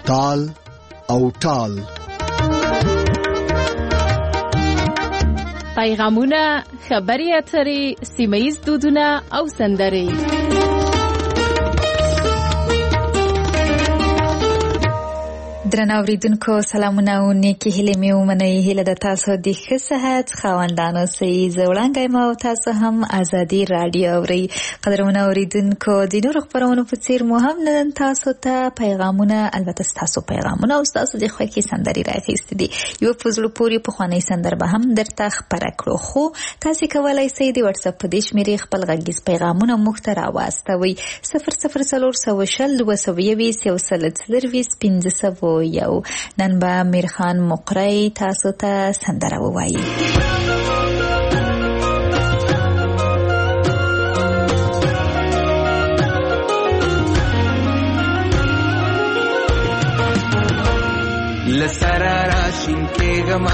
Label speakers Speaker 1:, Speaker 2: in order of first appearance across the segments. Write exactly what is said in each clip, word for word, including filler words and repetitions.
Speaker 1: تال او ټال.
Speaker 2: پیغامونه، خبري اترې، سیمه‌ییز دودونه او سندرې.
Speaker 3: درنو اوریدونکو سلامونه او نیکی هیلې مې ومنئ. هیله د تاسو د ښه صحت خاوندانو سئ. زه وړاندې یم او تاسو هم ازادي راډیو اورئ. قدرمنو اوریدونکو د نورو خپرونو په څیر مو هم نن تاسو ته پیغامونه، البته ستاسو پیغامونه او ستاسو د خوښې سندرې راخیستې دي. یو په زړه پورې پخوانۍ سندر به هم درته خپره کړو، خو تاسو کولی سئ د واتس اپ په دې شمېرې خپل غږیز پیغامونه موږ ته راواستوئ. صفر صفر څلور سوه شل دوه سوه یویشت یو سل څلرویشت پنځه سوه یو. نن به میرخان مقری تاسو ته سندره ووایي.
Speaker 4: لسرا راشین کېږم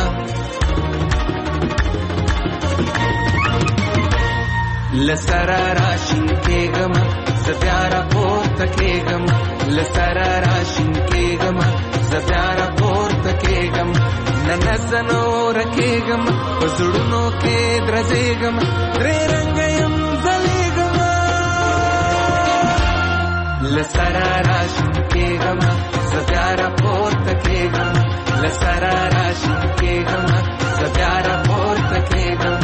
Speaker 4: لسرا راشین کېږم زه بیا راپورته کېږم لسرا راشین کېږم زه بیا راپورته کېږم نن زه نوره کېږم په زړونو کې درزېږم درې رنګه یم ځلېږم لسرا راشین کېږم زه بیا راپورته کېږم لسرا راشین کېږم زه بیا راپورته کېږم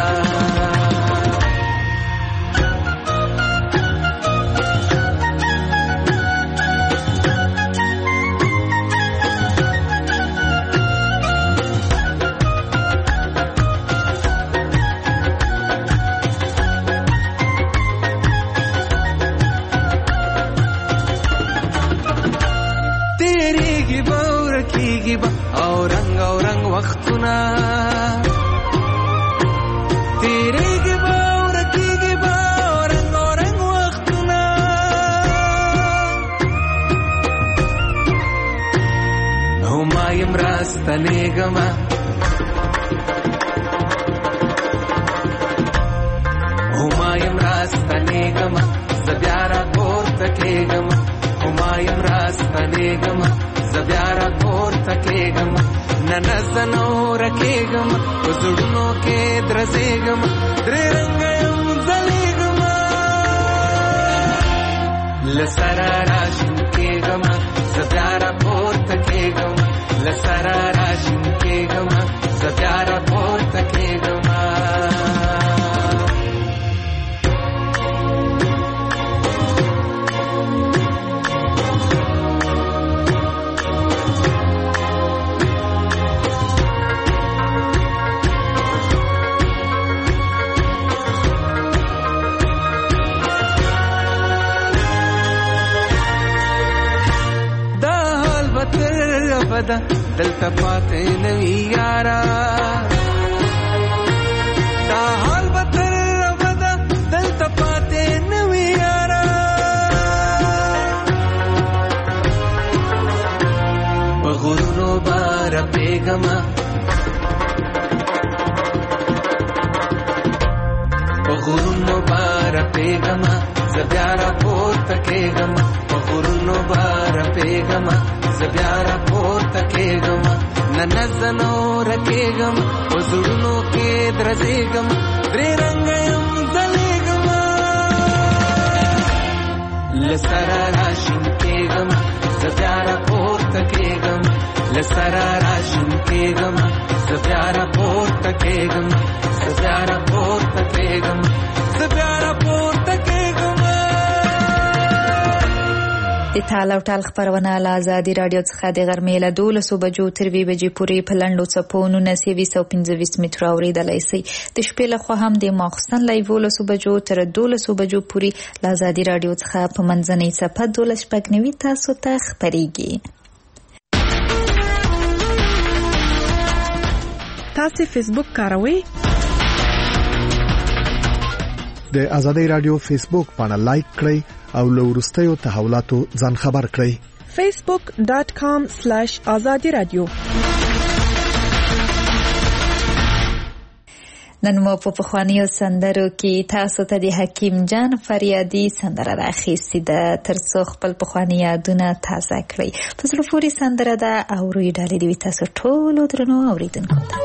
Speaker 4: او رنگ او رنگ وختونه تیریږي به او رکیږي به او رنگ او رنگ وختونه او ما یم راستنېږم او ما یم راستنېږم زه بیا راپورته کېږم او ما یم راستنېږم زه بیا راپورته کېږم نن زه نوره کېږم په زړونو کې درزېږم درې رنګه یم ځلېږم لسرا راشین کېږم زه بیا راپورته کېږم لسرا راشین کېږم زه بیا راپورته کېږم دلته پاتې نوي یارا دا حال به تر ابده دلته پاتې نوي یارا په غرونو به رپېږم په غرونو به رپېږم زه بیا راپورته کېږم په غرونو به رپېږم زه بیا راپورته کېږم نن زه نوره کېږم په زړونو کې درزېږم درې رنګه یم ځلېږم لسرا راشین کېږم زه بیا راپورته کېږم لسرا راشین کېږم زه بیا راپورته کېږم زه بیا راپورته کېږم زه بیا راپورته کېږم.
Speaker 3: د تال او ټال خپرونه له ازادي راډیو څخه د غرمې له دولسو بجو تر یوې بجې پورې په لنډو څپو نولس یویشت او پنځه ویشت متره اورېدلی شئ. د شپې لخوا هم د ماخوستن له یولسو بجو تر دولسو بجو پورې له ازادي راډیو څخه په منځنۍ څپه دولس شپږ نوي تاسو ته خپرېږي.
Speaker 5: تاسو فیسبوک کاروئ؟
Speaker 1: د ازادي راډیو فیسبوک باندې لایک کړئ او له وروستیو تحولاتو ځان خبر کړئ.
Speaker 5: facebook dot com slash azadi radio.
Speaker 3: نن مو په پخوانیو سندرو کې تاسو ته د حکیم جان فریادي سندره راخیستې ده تر څو خپل پخواني یادونه تازه کړئ. په زړه پورې سندره ده او روی ډالۍ دې وي تاسو ټولو درنو اورېدونکو ته.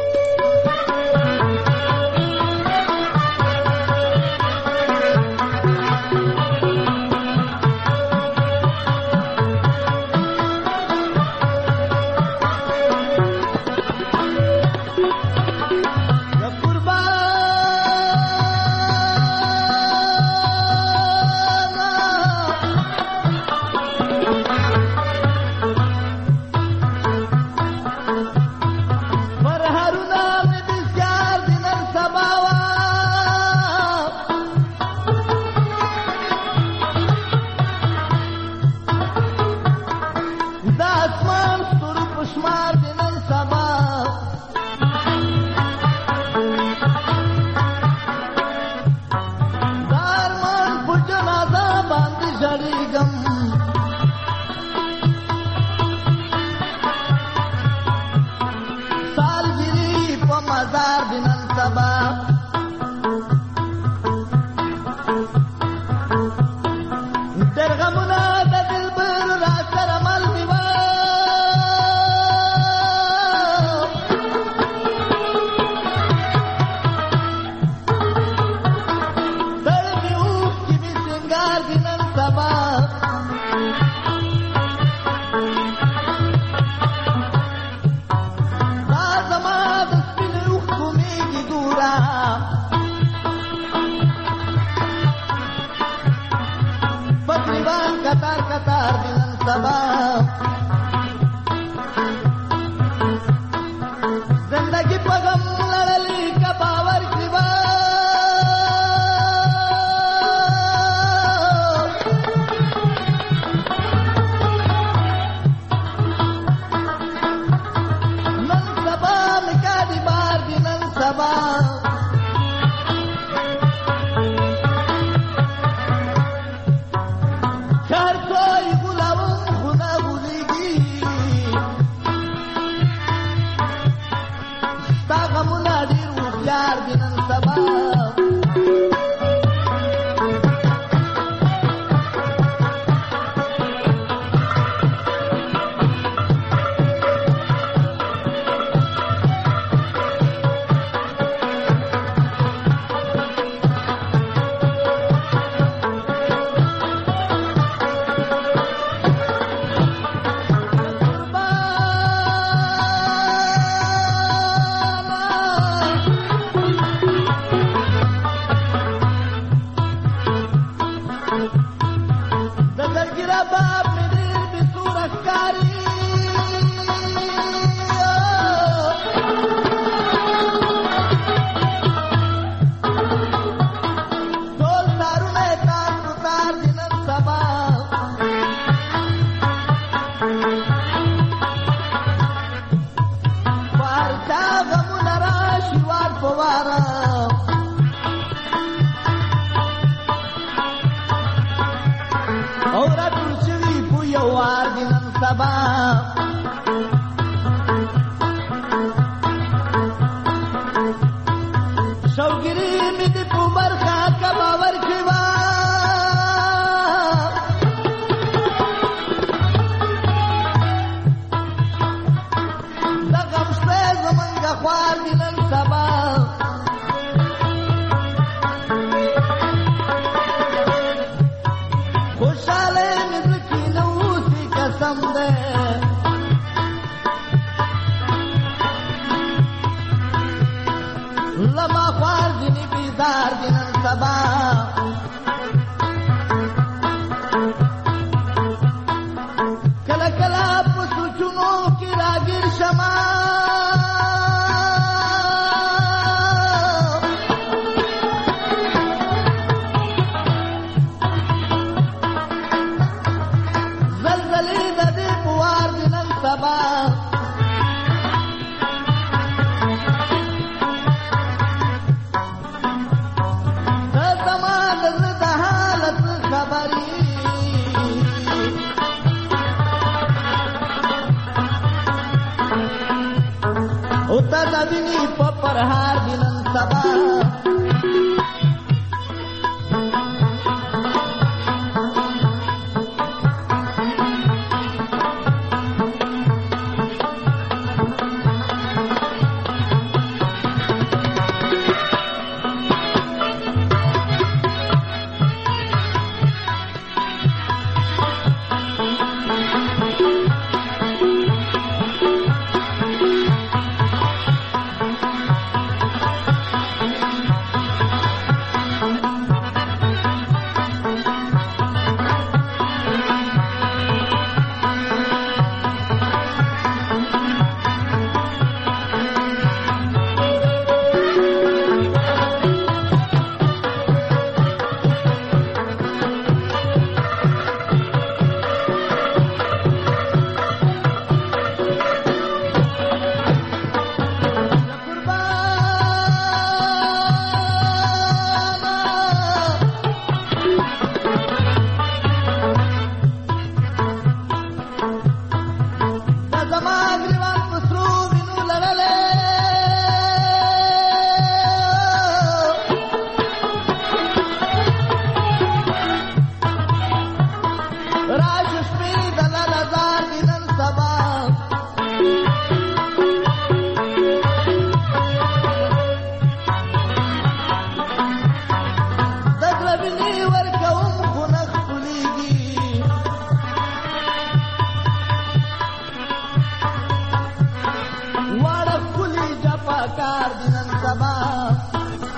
Speaker 6: उता नदिनी पपर हार दिनन सबा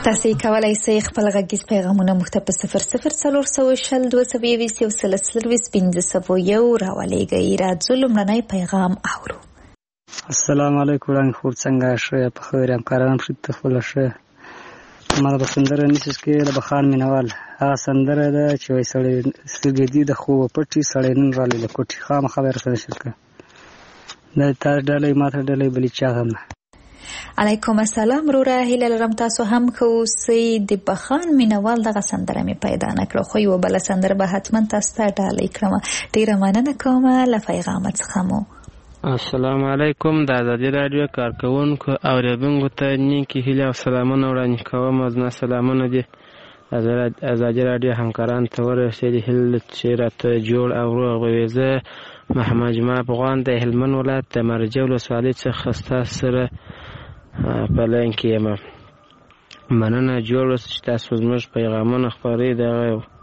Speaker 3: تاسو کولای شئ خپل غږیز پیغامونه موږ ته په صفر صفر څلور سوه شل دوه سوه یوویشت یو سل څلرویشت پنځه سوه یو راولېږئ. راځو لومړنی پیغام اورو.
Speaker 6: السلام علیکم وړاندې خوب څنګه ښه په خیر همکاران پرې تفول ښه ما د سندره نشس کې د بخان مینوال هغه سندره ده چې وای سړی سترګې دي د خوب پټي سړی نن را لیدل کوټي خام خبر سره شرکه د تار ډلې ماته ډلې بلی چا هم.
Speaker 3: علیکم السلام وروره، هیله لرم تاسو هم ښه اوسئ. د بخان مینوال دغه سندره مې پیدا نه کړه، خو یوه بله سندره به حتما تاسو ته ډالۍ کړم. ډېره مننه کومه له پیغامه څخه مو.
Speaker 7: السلام علیکم. د ازادي راډیو کارکوونکو اوریدونکو ته نیکې هیلې او سلامونه وړاندې کوم. زما سلامونه دي ازادي راډیو همکاران ته ورسېدي، هیله چې راته جوړ او روغ به وي. زه محمد جمعه افغان د هلمند ولایت د مرجع ولسوالۍ څخه ستاسو سره په لاین کې یم. مننه جوړ اوسئ چې تاسو زموږ پیغامونه خپروئ. دغه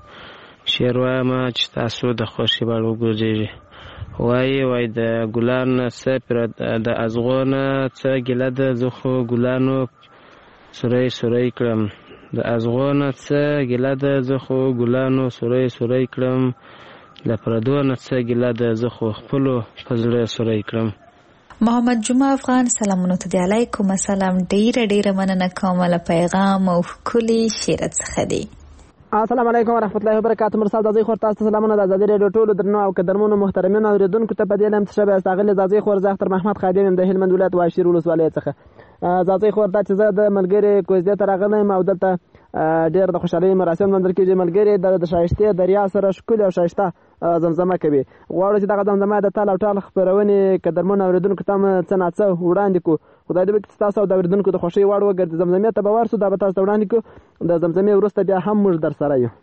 Speaker 7: شعر وایم چې تاسو د خوښۍ وړ وګرځېږي. وایي وایي د ګلان نه څه د ازغو نه څه ګیله ده، زه خو ګلانو سوری سوری کړم. د ازغو نه څه ګیله ده، زه خو ګلانو سوری سوری کړم. د پردو نه څه ګیله ده، زه خو خپلو په زړه سوری کړم.
Speaker 3: محمد جمعه افغان سلامونه ته دی. علیکم السلام. ډیره ډیره مننه کوم له پیغام او ښکلي شعر څخه دی.
Speaker 8: السلام علیکم ورحمت الله وبرکاته. مرسل دازی خور تاسو سلامونه د ازادي راډیو ټولو درنو او قدرمنو محترمینو اوریدونکو ته په دې لم تشبه استغل دازی خور زاختر محمد خادم د هلمند ولایت واشیر ولسوالۍ څخه. دازی خور دا چې زه د ملګری کوزدې ته راغلم او دلته ډېر د خوشحالۍ مراسم لمانځل کېږي. ملګری د شایستې دریا سره ښکلې او ښایسته زمزمه کوي. غواړو چې دغه زمزمه د تال او ټال خپرونې قدرمنو اوریدونکو ته څه ناڅه وړاندې کړو. خدای دې وکړي چې تاسو او د اوریدونکو د خوښۍ وړ وګرځي. زمزمې ته به ورسو، دا به تاسو ته وړاندې کړو. د زمزمې وروسته بیا هم موږ در سره یو.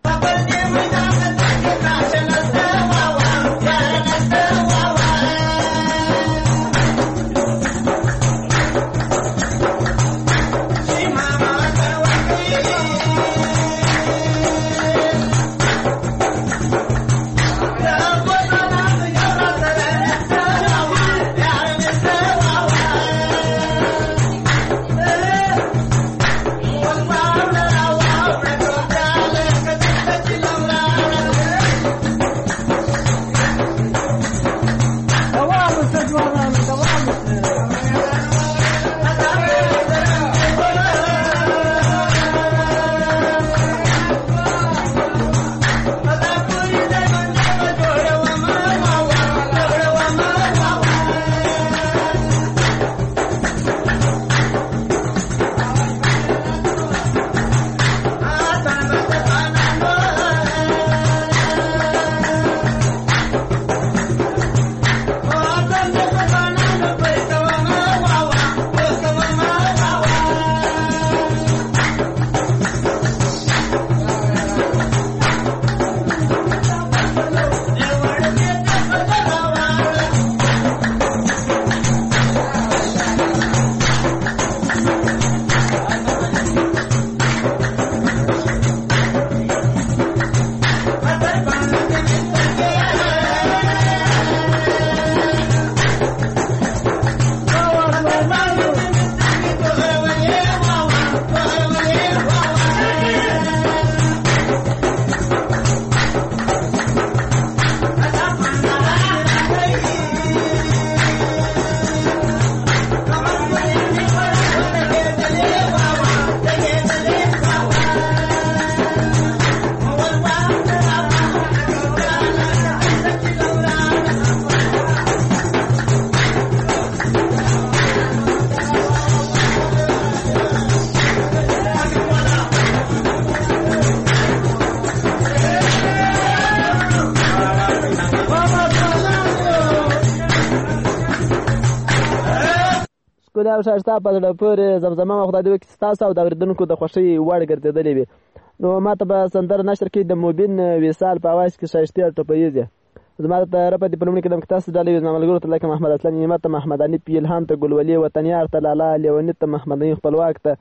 Speaker 8: ښکلې او ښایسته په زړه پورې زمزمه مو خدای دې وکړي چې ستاسو او د اورېدونکو د خوښۍ وړ ګرځېدلې وي. نو ما ته به سندره نشر کې د مبین وصال په اواز کې ښایستې او ټوپیزې زما ته رپه دې په لومړي قدم کې تاسو ډالۍ وي. زما ملګرو ته لکه محمد اسلام نعمت ته، محمد حنیف الهام ته، ګلولي وطنیار ته، لالا لیوني ته، محمد نعیم خپلواک ته،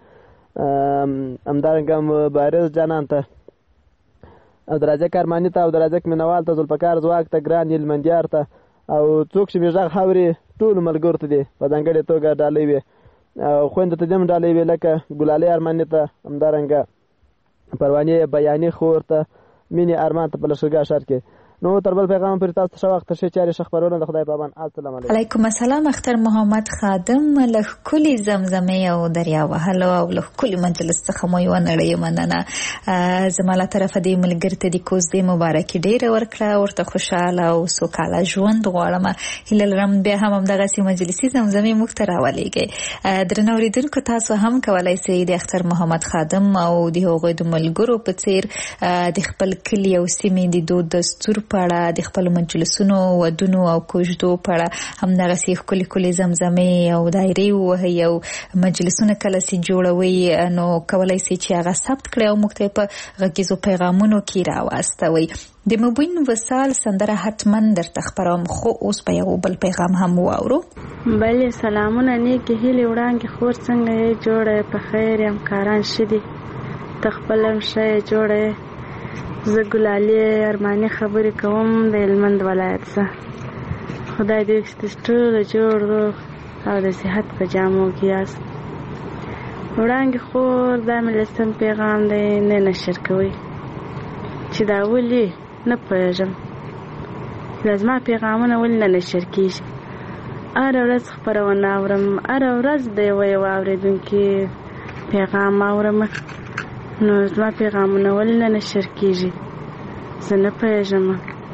Speaker 8: همدارنګه مبارز جانان ته، عبدالرزاق ارماني ته، عبدالرزاق مینوال ته، ذوالفقار ځواک ته، ګران هلمندیار ته او څوک چې مې غږ اوري ټولو ملګرو ته دې په ځانګړې توګه ډالۍ وي. خویندو ته دې هم ډالۍ وې لکه ګلالۍ ارماني ته، همدارنګه پروانې بیاني خور ته، مینې ارمان ته په لښکرګاه ښار کې. نو تر بل پیغام پورې تاسو ته ښه وخت، ښې چارې، ښه خپرونه. د خدای پامان. السلام علیکم.
Speaker 3: علیکم السلام. اختر محمد خادم له ښکلي زمزمې او دریا وهلو او له ښکلي مجلس څخه مو یوه نړۍ مننه. زما له طرفه دې ملګري ته د کوزدې مبارکي ډېره ورکړه، ورته خوشحاله او سوکاله ژوند غواړم. هیله لرم بیا هم همدغسې مجلسي زمزمې موږ ته راولېږئ. درنه اورېدونکو، تاسو هم کولی شئ د اختر محمد خادم او د هغوی د ملګرو په څېر د خپل کلي او سیمې د دود دستور په اړه، د خپل مجلسونو، ودونو او کوژدو په اړه همدغسې ښکلې ښکلې زمزمې او دایرې ووهئ او مجلسونه کله چې جوړوئ نو کولی شئ چې هغه ثبت کړئ او موږ ته یې په غږیزو پیغامونو کې راواستوئ. د مبین وصال سندره حتما درته خپروم، خو اوس به یو بل پیغام هم واورو.
Speaker 9: بلې سلامونه، نیکې هیلې وړانګې خور، څنګه یې جوړه په خیر یم، کاران ښه دي، ته خپل هم ښه یې جوړه یې. زه ګلالۍ ارماني خبرې کوم د هلمند ولایت څخه. خدای دې ستاسو ټول جوړ روغ او د صحت په جامو کې یاست. وړانګې خور، دا مې لسم پیغام دی، نه نشر کوئ چې دا ولې نه پوهېږم دا زما پیغامونه ولې نه نشر کېږي. هره ورځ خپرونه اورم، هره ورځ د یوه یوه اورېدونکي پیغام اورم، نو زما پیغامونه ولې نه نشر کېږي، زه نه پوهېږم.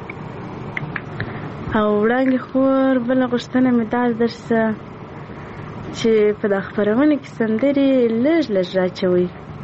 Speaker 9: او وړانګې خور، بله غوښتنه مې دا درسه چې په دا خپرونه کې سندرې لږ لږ راچوئ،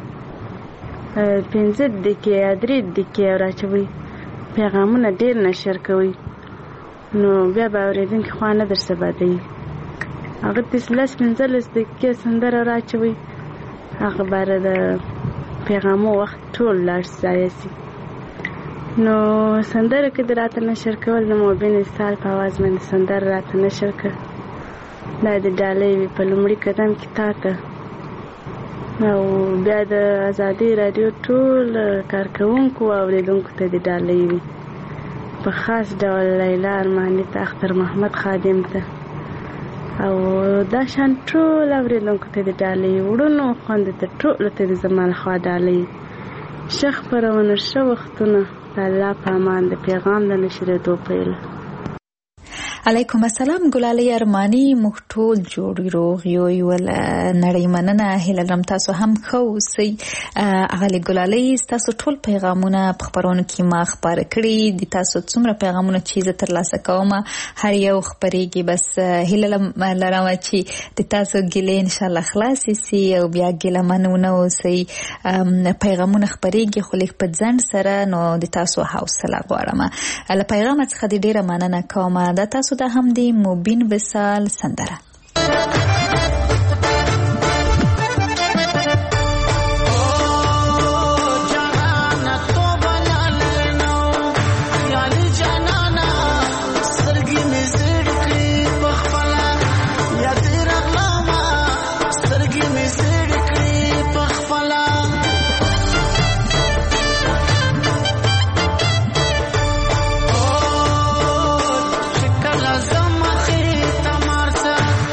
Speaker 9: پنځه دقیقې یا درې دقیقې راچوئ، پیغامونه ډېر نشر کوئ، نو بیا به اورېدونکي خوا نه درسه بدوي. هغه داسې لس پنځلس دقیقې سندره راچوئ، هغه باره د پیغامو وخت ټول لاړ ضایع شي. نو سندره کې د راته نشر کول، د مبین وصال په اواز باندې سندره راته نشر کړ، دا د ډالۍ وي په لومړي قدم کې تا ته، او بیا د ازادي راډیو ټول کارکوونکو او اورېدونکو ته د ډالۍ وي، په خاص ډول لیلا ارماني ته، اختر محمد خادم ته، او دا شان ټول اورېدونکو ته د ډالۍ، وړونو خویندو ته ټولو ته د زما لخوا ډالۍ. ښه خپرونه، ښه وختونه، د الله په امان. د پیغام د نشرېدو پیله.
Speaker 3: علیکم السلام. ګلالۍ ارماني، موږ ټول جوړ روغ یو یو نړۍ مننه. هیله لرم تاسو هم ښه اوسئ. اغلې ګلالۍ، تاسو ټول پیغامونه په خپرونو کې ما خپاره کړي دي، تاسو څومره پیغامونه چې زه ترلاسه کوم هر یو خپرېږي، بس هیله لرم چې د تاسو ګیلې انشاءالله خلاصې سي او بیا ګیله من ونه اوسئ. پیغامونه خپرېږي خو لیک په ځنډ سره، نو د تاسو حوصله غواړم. له پیغام څخه د ډېره مننه کوم. دا تاسو دا هم دی مبین وصال سندره.
Speaker 10: Zama khita marsa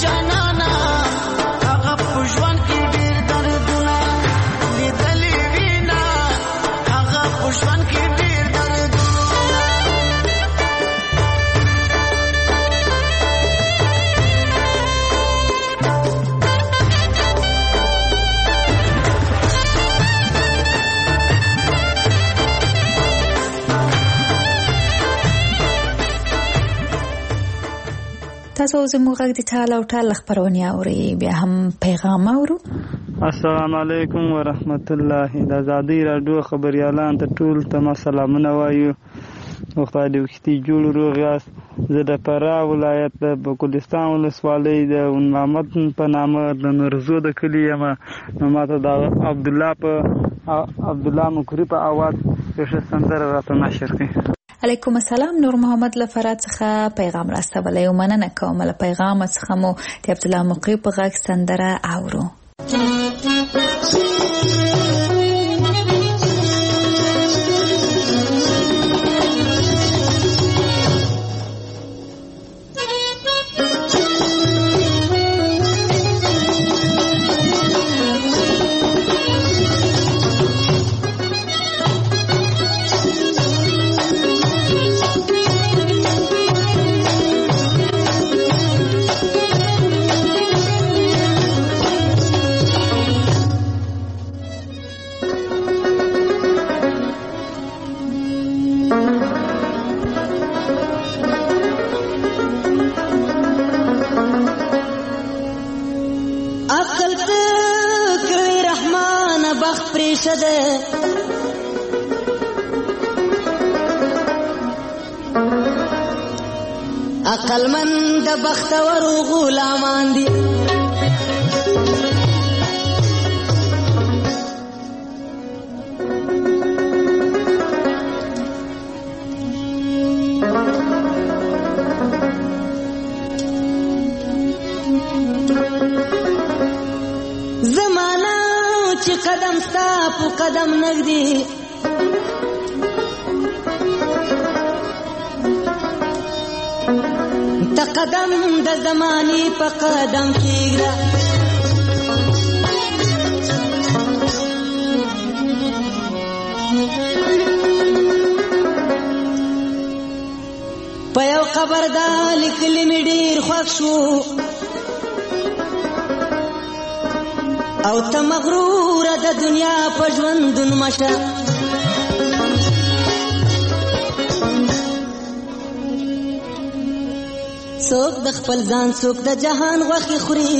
Speaker 10: جانانا هغه په ژوند کې ډېر دردونه لیدلې وینا هغه په ژوند کې ډېر دردونه
Speaker 3: تاسو زموږ غږ د ټال او ټال خبرونه اوري بیا هم پیغام اورو.
Speaker 6: السلام علیکم ورحمت الله. د آزادۍ راډیو خبريالان ته ټول ته سلامونه وایو. خدای دې وختي جوړ روغ یاست. زه د فراه ولایت د ګلستان ولسوالۍ د محمد په نامه د نورزو د کلي یم. نو ماته د عبد الله په عبد الله مکری په आवाज څه سندره راته نشر کړي.
Speaker 3: علیکم السلام. نور محمد له فراه څخه پیغام راستولی او مننه کوم له پیغام څخه مو د عبد الله مقری په غږ سندره اورو.
Speaker 10: عقل من د بختور غلامان دي زمانہ چې قدم ستا په قدم نږدې تا قدم د زمانی په قدم کېږده په یو قبر دا لیکلي مې ډېر خوښ شو او ته مغروره د دنیا په ژوندون مشه څوک د خپل ځان څوک د جهان غوښې خوري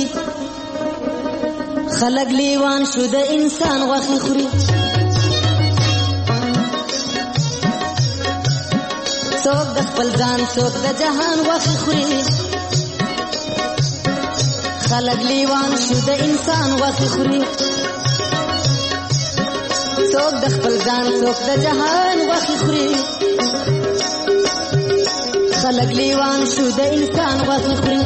Speaker 10: خلک لیوان شو د انسان غوښې خوري څوک د خپل ځان څوک د جهان غوښې خوري خلک لیوان شو د انسان غوښې خوري څوک د خپل ځان څوک د جهان غوښې خوري خلق لیوان شو د انسان غوښې خوري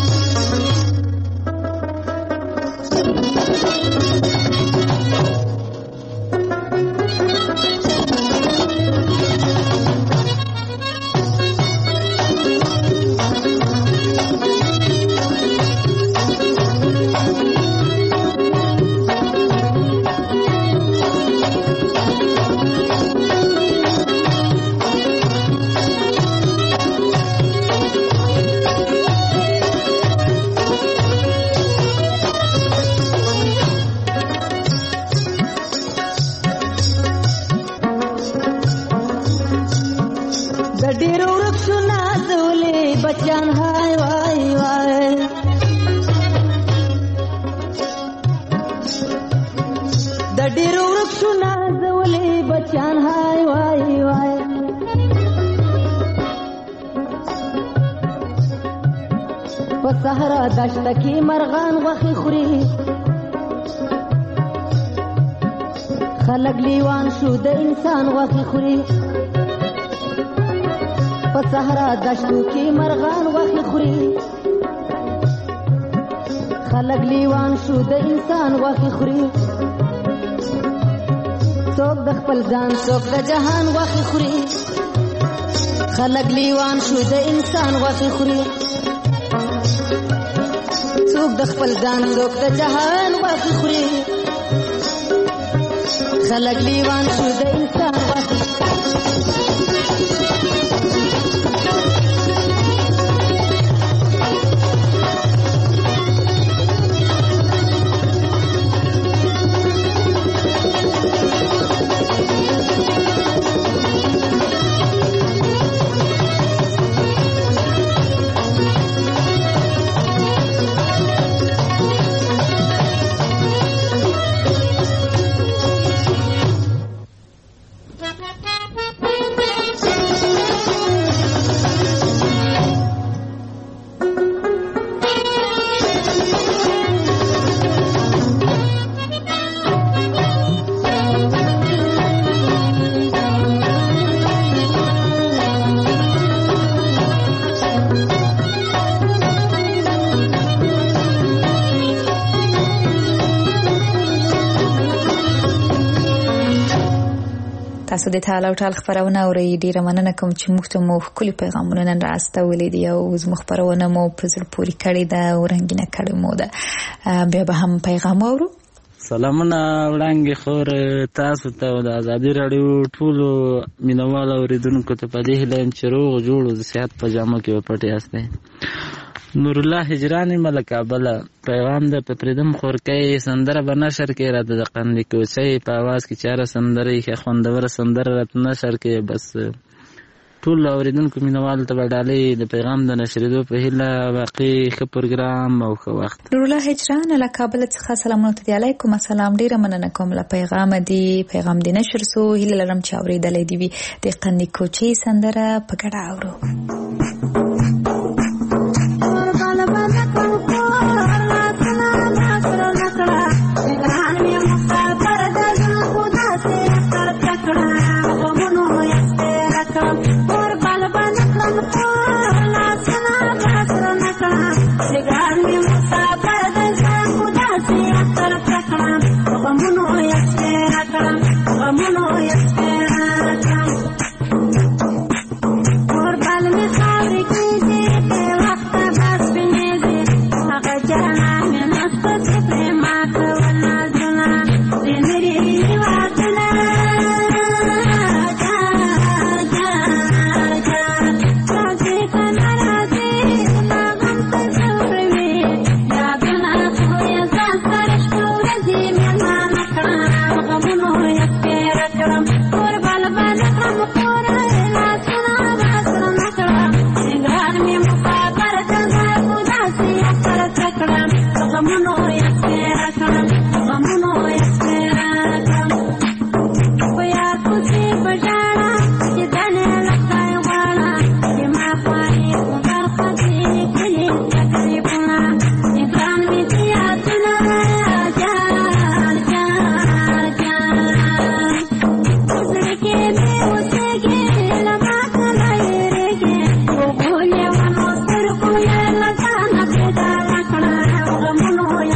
Speaker 10: صحرا دشت کی مرغان غوښې خوري خلک لیوان شو د انسان غوښې خوري په صحرا دشتو کې مرغان غوښې خوري خلک لیوان شو د انسان غوښې خوري څوک د خپل ځان څوک د جهان غوښې خوري خلک لیوان شو د انسان غوښې خوري
Speaker 11: څوک د خپل ځان څوک د جهان واخې خوري خلک لیوان شو د انسان واخې تاسو د تعال او تعال خبرونه اورئ. ډیره مننه کوم چې موږ ته مو ښکلي پیغامونه نن راستولي دي او زموږ خبرونه مو په زړه پورې کړې ده او رنګینه کړې مو ده. بیا به هم پیغام اورو.
Speaker 12: سلامونه وړاندې خور تاسو ته د ازادي راډیو ټولو مینوالو اوریدونکو ته په دې هیله یم چې روغ جوړ او د صحت په جامو کې وپټ یاستئ. نور الله هجرانی ملک ابله پیغام د پپریدم خورکۍ سندره به نشر کې راته د قندې کوڅې په اواز کې چاره سندره یې خوندوره سندره راته نشر کې بس ټول اوریدونکو مینوالو ته به ډالۍ د پیغام د نشرېدو په هیله باقي ښه پروګرام او ښه وخت.
Speaker 3: نور الله هجران له کابل څخه سلامونه ته علیکم السلام. ډیره مننه کوم له پیغام دی پیغام دی نشر سو هیله لرم چې اوریدلې دی وي د قندې کوڅې سندره په ګډه اورو.
Speaker 13: Oh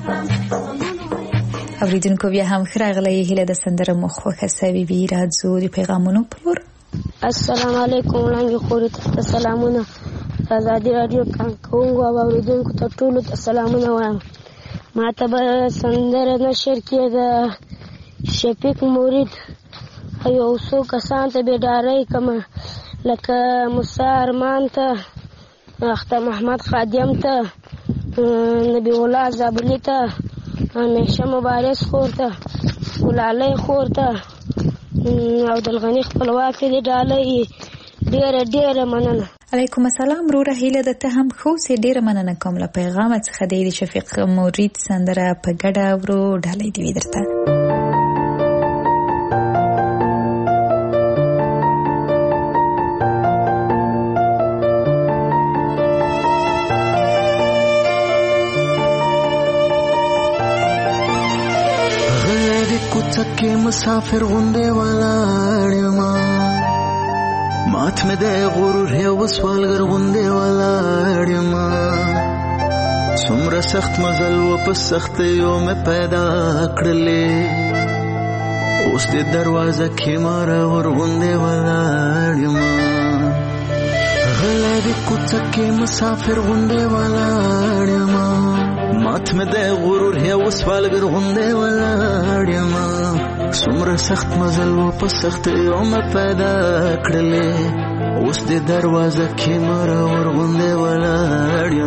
Speaker 3: اوریدونکو بیا هم خراغلی هیله د سندره مخوخه سوي بي راځو د پیغامونو پلور.
Speaker 13: السلام علیکم وړاندې خوري ته سلامونه آزادي رادیو کانکونګو او اوریدونکو ته ټولو ته سلامونه وایم. ما ته به سندره نشر کې د شفیق مرید یو څو کسان ته بیدارۍ کومه لکه موسی ارمان ته اختر محمد خادم ته نبی الله زابلی ته همیشه مبارز خور ته ګلالی خور ته او دلغني خپلواک دې ډالۍ ډېره ډېره مننه.
Speaker 3: علیکم السلام روره هیله ده ته هم خو سي ډېره مننه کوم له پیغام څخه د شفیق مرید سندره په ګډه ورو ډالۍ دی درته.
Speaker 10: کوڅه مسافر غوندې ولاړ یم مات مې د غرور یو سوالګر غوندې ولاړ یم څومره سخت مزل و په سختیو مې پیدا کړلې اوس دې دروازه کې مارور غوندې ولاړ یم غلی د کوڅه کې مسافر غوندې ولاړ یم مات مې د غرور یو سوالګر غوندې ولاړ یم څومره سخت مزل و په سختیو مې پیدا کړلې اوس دې دروازه کې مارور غوندې ولاړ یم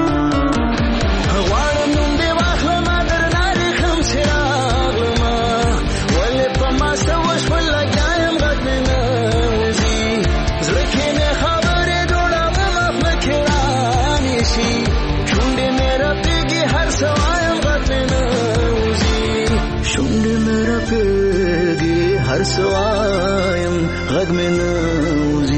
Speaker 10: غواړم نوم دې واخلم درنه ریښم چې راغلمه ولې په ما څه وشول لګیا یم غږ مې نه وځي زړه کې مې خبرې جوړوم خوله کې رانیسي شونډې مې رپېږي هر څه وایم غږ مې نه وځي شونډې مې رپېږي هر څه وایم غږ مې نه وځي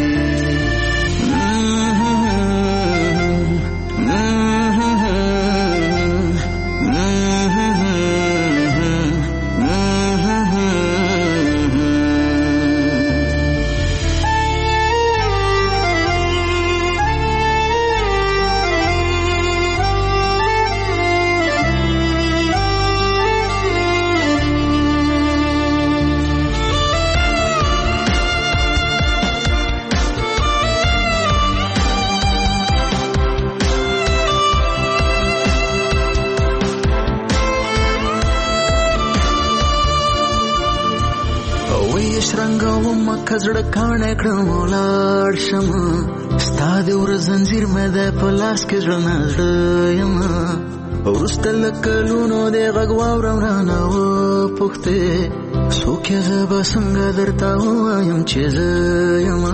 Speaker 10: کزړه کاڼه کړم ولاړ شم ستا د ور زنځیر مې د په لاس کې زړه نه زړه یم وروسته له کلونو دې غږ واورم رانه وپوښتې څوک یې زه به څنګه درته ووایم چې زه یم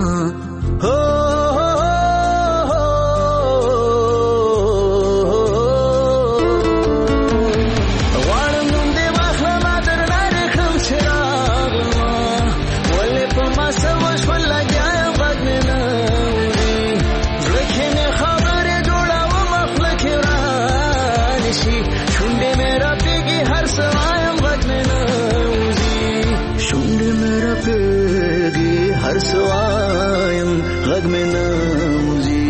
Speaker 10: هر سوایم غږ مې نه وځي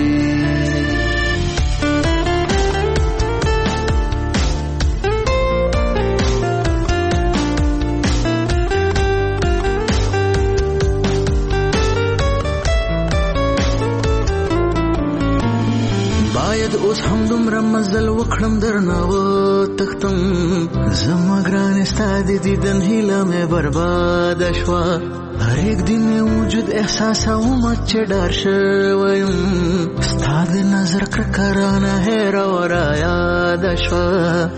Speaker 10: باید اوس هم دومره مزل وکړم درنه وتښتم زما ګرانې ستا د دیدن هیله مې برباده شوه هر ایک دی میں وجود احساسوم چې ډار شویم ستا د نظر کرکرانه هیره ورا یاد شوه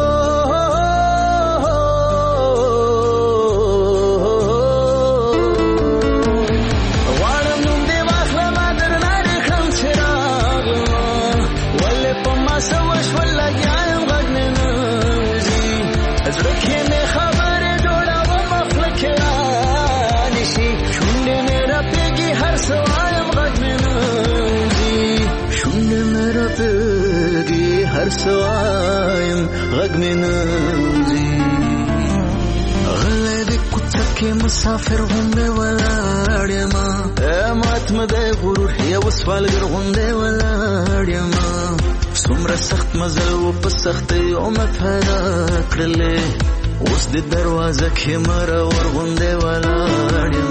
Speaker 10: غواړم نوم دې واخلم درنه ریښم چې راغلمه ولې په ما څه وشول لګیا یم غږ مې نه وځي زړه کې مې خبرې جوړوم خوله کې شونډې مې رپېږي هر څه وایم غږ مې نه وځي شونډې مې رپېږي هر څه وایم غږ مې نه وځي غلی د کوڅه کې مسافر غوندې ولاړ یم مات مې د غرور یو سوالګر غوندې ولاړ یم څومره سخت مزل و په سختیو مې پیدا کړلې اوس د دروازه کې مره ورغوندې ولاړ یم.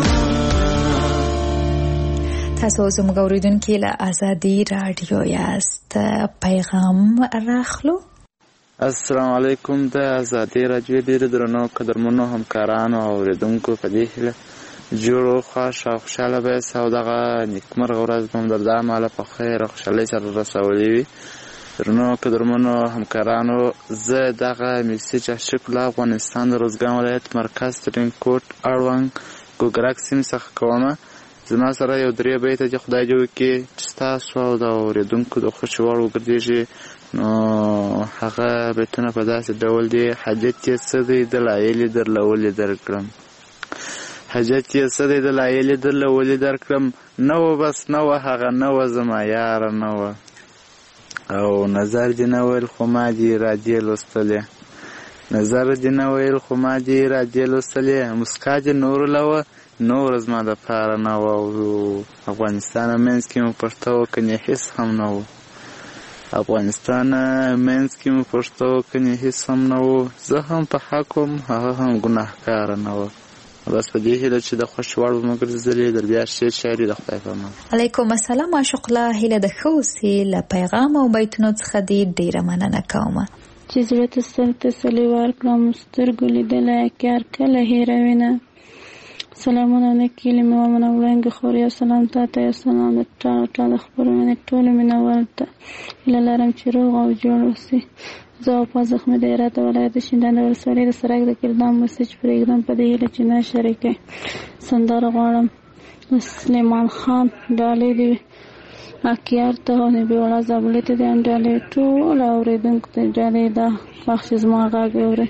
Speaker 3: تاسو زموږ اوریدونکي له ازادي رادیو یاست. پیغام راخلو.
Speaker 12: السلام علیکم. د ازادي رادیو ډېر درنو قدرمنو همکارانو او اوریدونکو په دې هیله جوړو خوښ او خوشحاله به یاست او دغه نیکمرغه ورځ به مو در د امله په خیر او خوشحالۍ سره رسولې وي. درنو قدرمنو همکارانو، زه دغه میسج عاشق له افغانستان د روزګان ولایت مرکز ترینکوټ اړوند ګوګرک سیمې څخه کوم. زما سره یو درې بیته چې خدای دې وکړي چې ستاسو او د اورېدونکو د خوښې وړ وګرځېږي، نو هغه بیتونه په داسې ډول دي: حاجت یې څه دی د لایل یې درله ولې درکړم، حاجت یې څه دی د لایل یې درله ولې درکړم، نه وه بس نه وه هغه نه وه زما یاره نه وه، او نظر دې نه ویل خو ما دې ارادې لوستلې، نظر دې نه ویل خو ما دې ارادې لوستلې، مسکا دې نور له وه نور زما د پاره نه وه، او افغانستان منځ کې مو پښتو کنې هېڅ هم نه و، افغانستان منځ کې مو پښتو کنې هېڅ هم نه و، زه هم په حق وم هغه هم ګناهکاره نه وه. بس په دې هیله چې د خوښ وړ به مو ګرځېدلې. در بیا شعر شاعري د خدای په امان.
Speaker 3: علیکم السلام. عاشق الله هیله د ښه اوسې. له پیغام او بیتونو څخه دې ډېره مننه کومه.
Speaker 9: چې زړه ته سر تسلي ورکړم سترګو لیدلی کار کله هېروینه. سلامونه نکیلې مې ومنه وړاندې خور یو سلام تا ته یو سلام د ټاله ټاله خپرونې ټولو مینوال ته هیله لرم چې روغ او جوړ اوسې. زه او پا زخمي د هرات ولایت د شینډنډ ولسوالۍ د سرک د کلدام مسیج پرېږدم په دې هیله چې نه شریکې سندره غواړم. سلیمان خان ډالۍ دې اکیار ته او نبي وړه زابلې ته دې ډالۍ ټول اورېدونکو ته ډالۍ ده خوښ چې زما غږ اورې.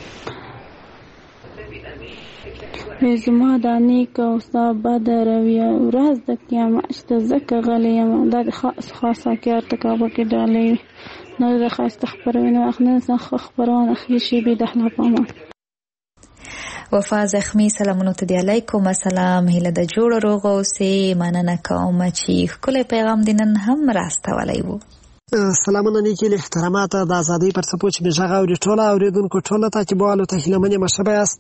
Speaker 9: زما دا نیک او ستا بده رویه ورځ د قیامت شته ځکه غلی یم. دا د خاص اکیار ته کابل کې ډالۍ وي. نو د ښایسته خپرونې وخت نه څخه خپرونه ښې شېبې د اخلاق په امان.
Speaker 3: وفا زخمی سلامونو ته دی. علیکم السلام. هیله د جوړ روغ اوسې. مننه کوم چې ښکلی پیغام دې نن هم راستولی و.
Speaker 8: سلامونه نیکې له احترامات د ازادۍ پر څپو چې مې غږ اوري ټوله اوریدونکو ټوله تعقیبوالو ته هیله منې مشبه یاست.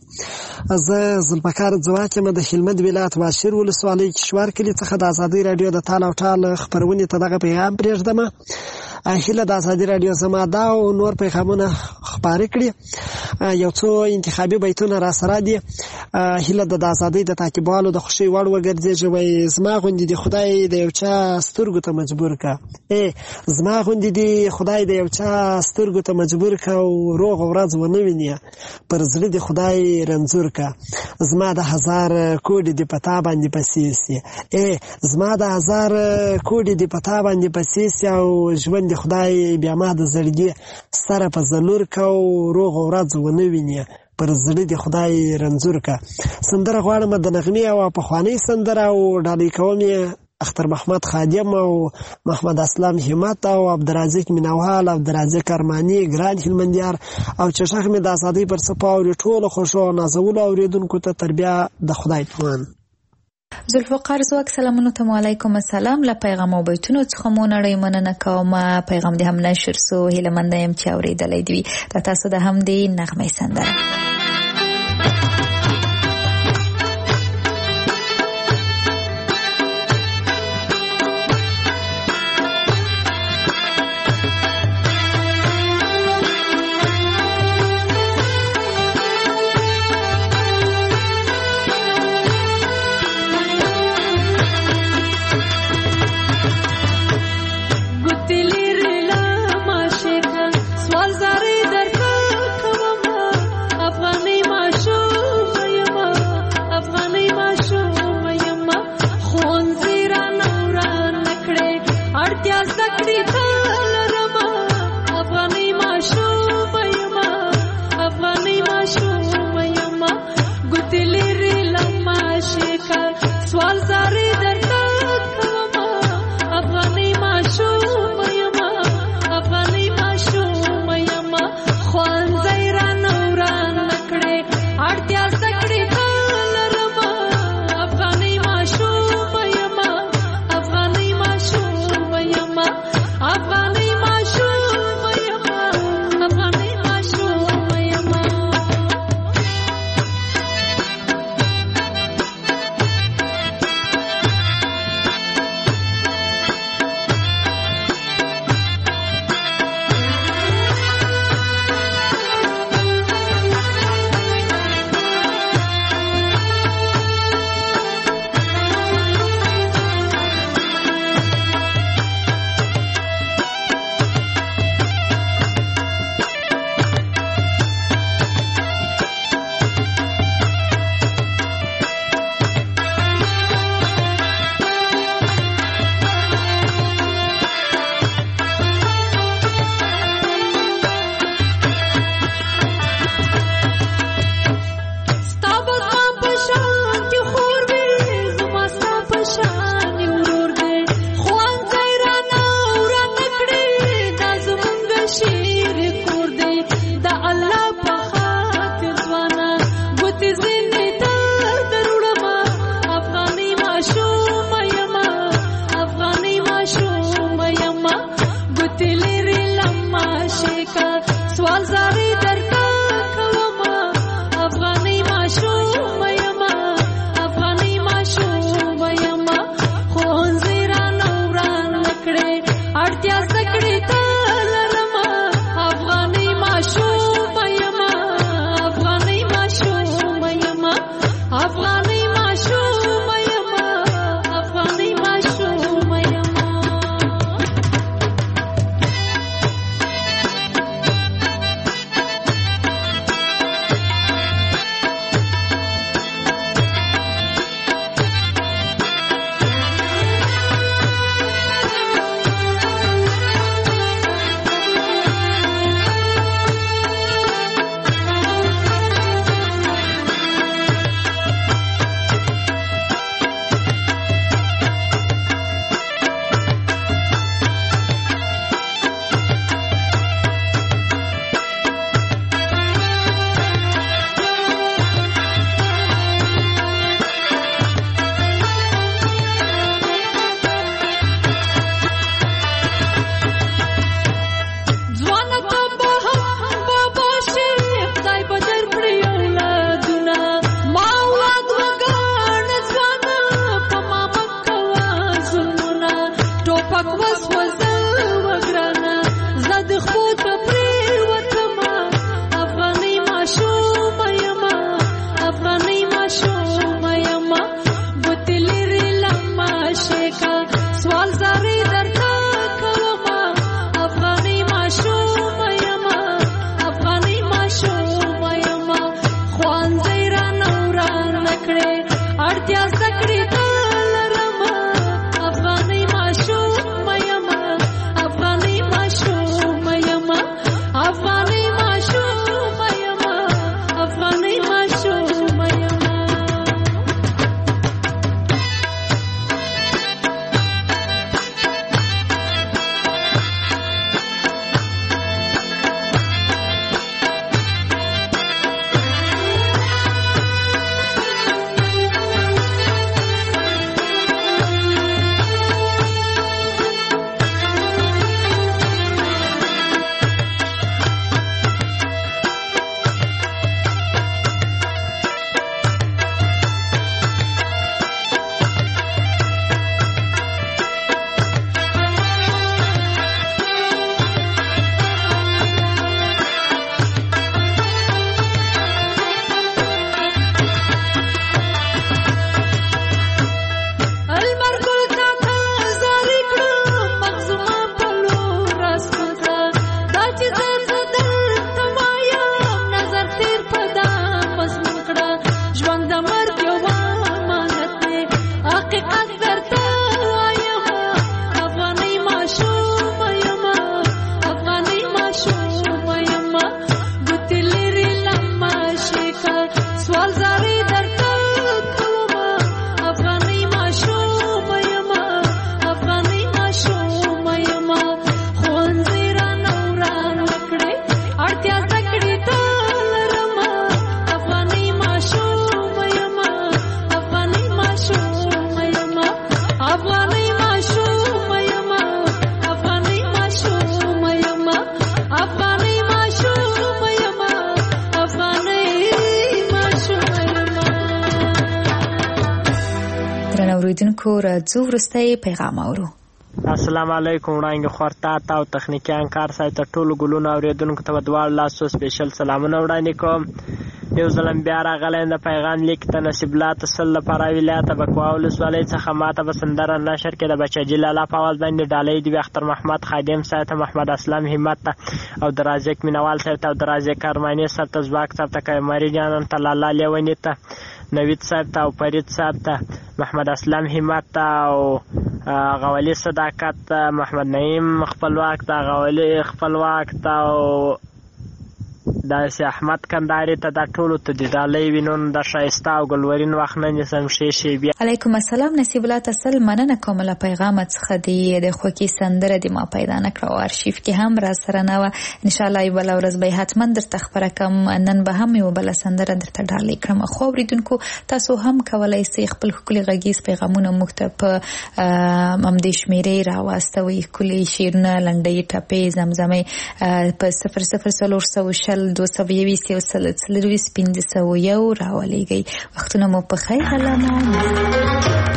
Speaker 8: زه ذوالفقار ځواک یم د هلمند ولایت واشیر ولسوالۍ کشوار کلي څخه د ازادۍ راډیو د تال او ټال خپرونې ته دغه پیغام پرېږدم. هیله د ازادۍ راډیو زما دا او نور پیغامونه خپاره کړي. یو څو انتخابي بیتونه را سره دي. هیله د ازادۍ د تعقیبوالو د خوښۍ وړ وګرځېږي. وایي زما غوندې د خدای د یو چا سترګو ته مجبور کا، ای زما غوندې دی خدای د یو چا سترګو ته مجبور کا او روغ ورځ ونه ویني، پر زړه د خدای رنځور کا، زما د هزار کوډې د پتا باندې پسې سي، ای زما د هزار کوډې د پتا باندې پسې سي او ژوند د خدای بیا ما د زړګي سره په زلور کا او روغ ورځ ونه ویني، پر زړه د خدای رنځور کا. سندره غواړم د نغمې او پخوانۍ سندره او ډالۍ کوم اختر محمد خادم او محمد اسلام همت او عبدالرزاق مینوال عبدالرزاق ارمانی ګران هلمندیار او چشخ مې د ازادۍ پر څپو او ټولو خوښو نازولو اوریدونکو ته تربیه د خدای پامان.
Speaker 3: ذوالفقار زواک سلامونو ته علیکم السلام. له پیغام او بیتونو څخه مو نړۍ مننه کوم. پیغام دې هم نشر سو. هیله منده یم چې اورېدلی دي. دا تاسو د همدې نغمې سندره.
Speaker 14: سوال زاری در کوم افغانی ماشو
Speaker 3: اوریدونکو راځو وروستی پیغام اورو.
Speaker 14: السلام علیکم وړاندې خورتا تا او تخنیکیان کار سایت ټولو ګلونو اوریدونکو ته دوار لاسو سپیشل سلامونه وړاندې کوم. یو ځلم بیا راغلی د پیغام لیک ته نصیب الله تسل لپاره ولایت بکوا ولسوالۍ څخه ماته به سندره نشر کې د بچجي لالا په اواز باندې ډالۍ دی اختر محمد خادم صاحب ته محمد اسلام همت ته او درازک مینوال صاحب ته او درازک ارمانی صاحب ته زواک صاحب ته کمری جانان ته لالا لیونی ته نوید صاحب ته او فرید صاحب ته محمد اسلام همت ته او غولی صداقت ته محمد نعیم خپلواک ته غولی خپلواک ته او داسې احمد کنداري ته دا ټولو ته د ډالۍ وینون د ښایسته او ګلورین وخت نه نیسم ښې شی بیا.
Speaker 3: علیکم السلام نصیب الله تسل مننه کوم له پیغام څخه دی د خوکی سندره د ما پیدا نکړه او ارشیف کې هم را سره نه و. ان شاء الله یو بل ورځ به حتما درته خبره کوم. نن به هم یو بل سندره درته ډالۍ کړم. خو اوریدونکو تاسو هم کولای شئ خپل خولي غږیز پیغامونه مخته په ممدې شمیرې راواستوي. کلی شیرونه لنډۍ ټپې زمزمې په صفر صفر څلور سوه شل دو سوه یویست یو سل څلرویست پنځه سوه یو راولېږئ. وختونه مو په خیر علامه.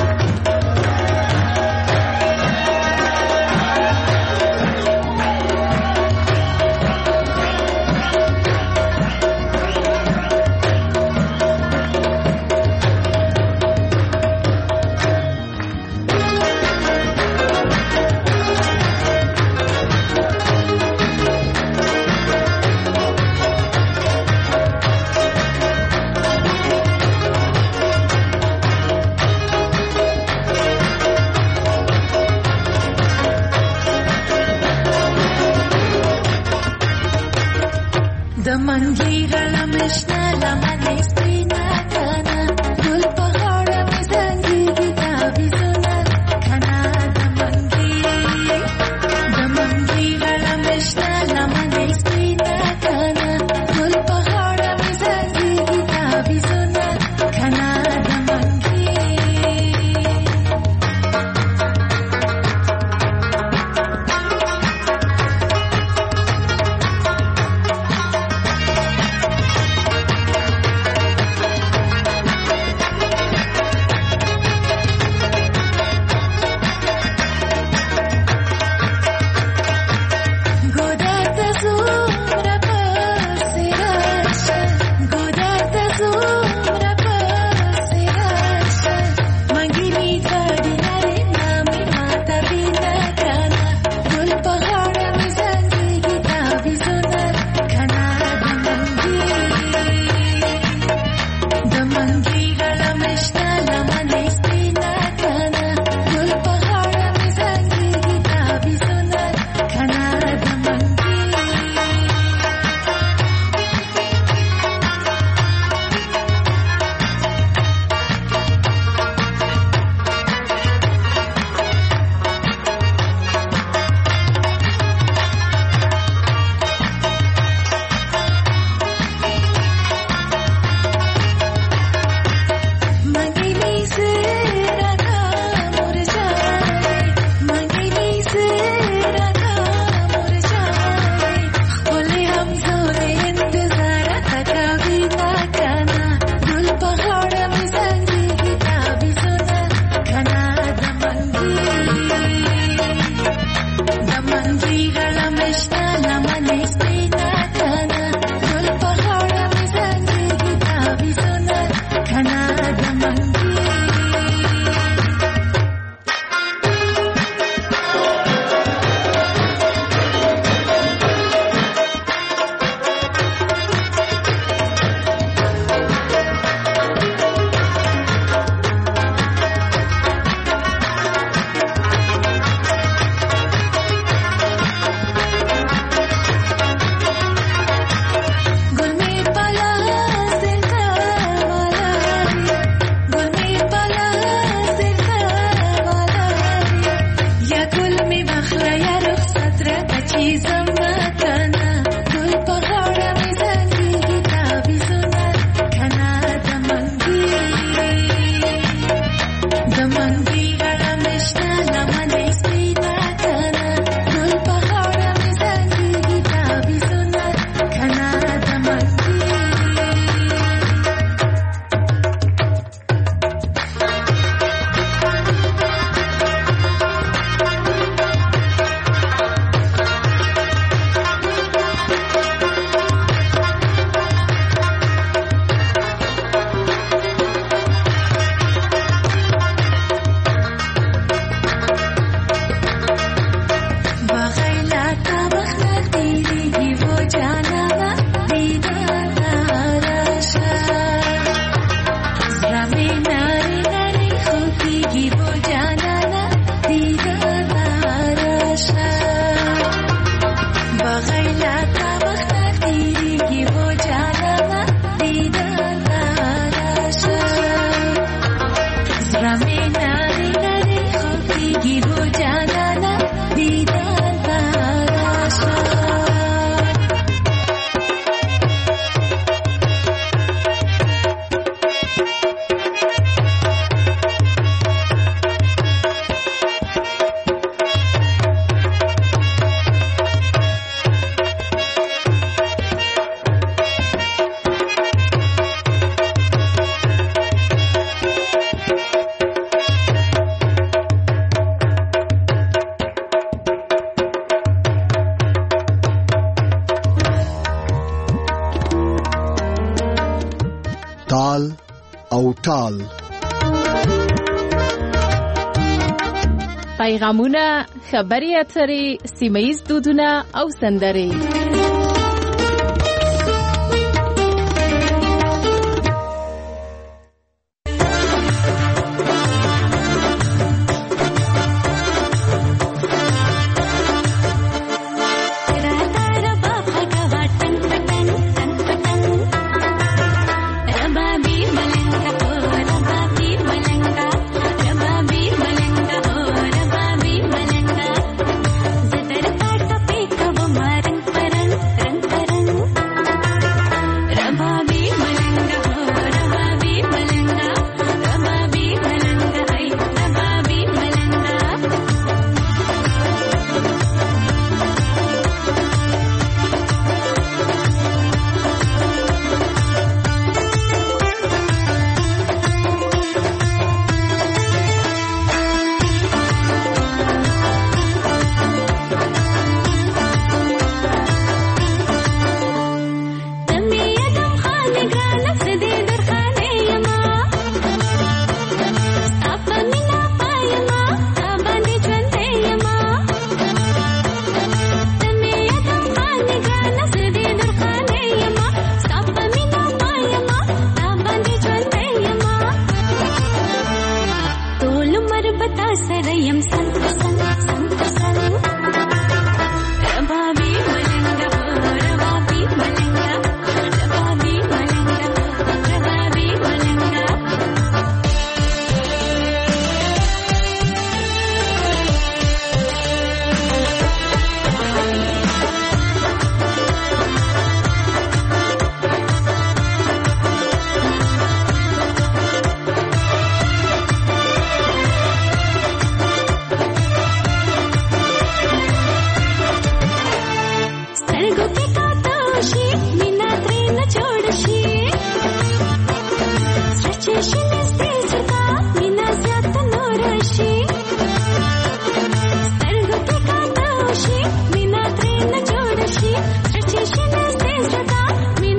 Speaker 1: تال او ټال.
Speaker 2: پیغامونه، خبري اترې، سیمه ییز دودونه او سندرې.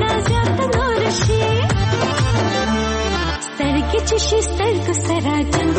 Speaker 15: She started to